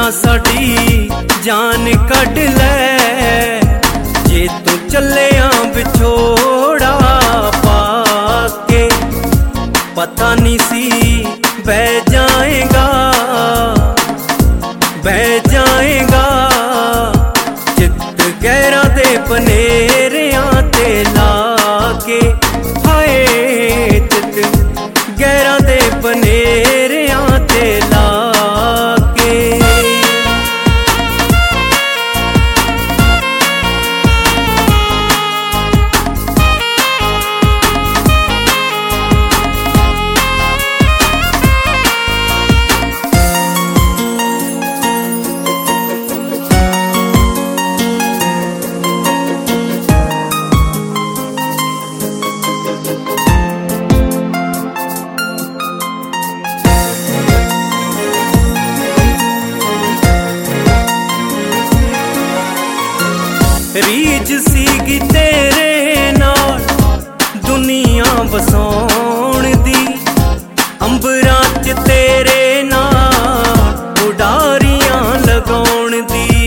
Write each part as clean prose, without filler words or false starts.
साडी जान कढ ले, जे तू चलिया विछोड़ा पाके। पता नहीं सी बह जाएगा, बह जाएगा चित गहरा दे पनेरियां ते लाके। हाय चित गहरा दे पनेरियां ते लाके। रीज सीगी तेरे नाल दुनिया वसाउण दी, अंबरां च तेरे नाल उडारियां लगाउण दी।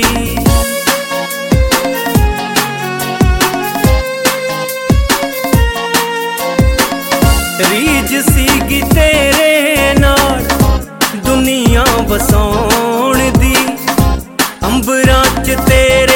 रीज सीगी तेरे नाल दुनिया वसाउण दी, अंबरां च तेरे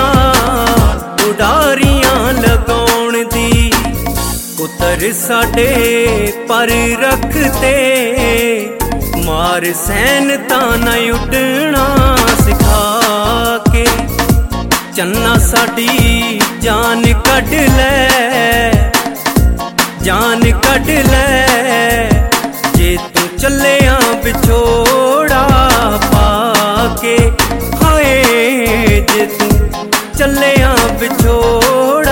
उडारियां लगाउण दी। पुत्र साडे पर रखते मार सैन ताना उडना सिखा के। चन्ना साडी जान कढ ले, जान कढ ले, जे तू चलिया विछोड़ा पाके। हाय जे तू चलिया विछोड़ा